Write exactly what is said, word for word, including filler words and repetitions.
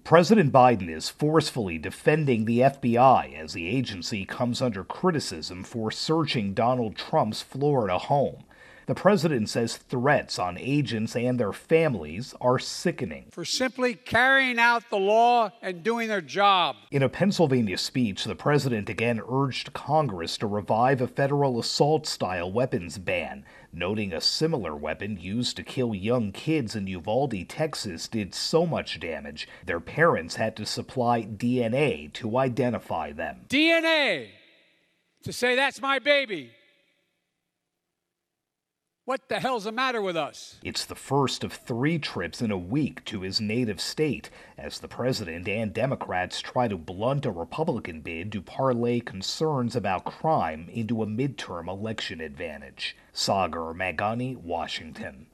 President Biden is forcefully defending the F B I as the agency comes under criticism for searching Donald Trump's Florida home. The president says threats on agents and their families are sickening. For simply carrying out the law and doing their job. In a Pennsylvania speech, the president again urged Congress to revive a federal assault-style weapons ban, noting a similar weapon used to kill young kids in Uvalde, Texas, did so much damage, their parents had to supply D N A to identify them. D N A! To say that's my baby. What the hell's the matter with us? It's the first of three trips in a week to his native state, as the president and Democrats try to blunt a Republican bid to parlay concerns about crime into a midterm election advantage. Sagar Meghani, Washington.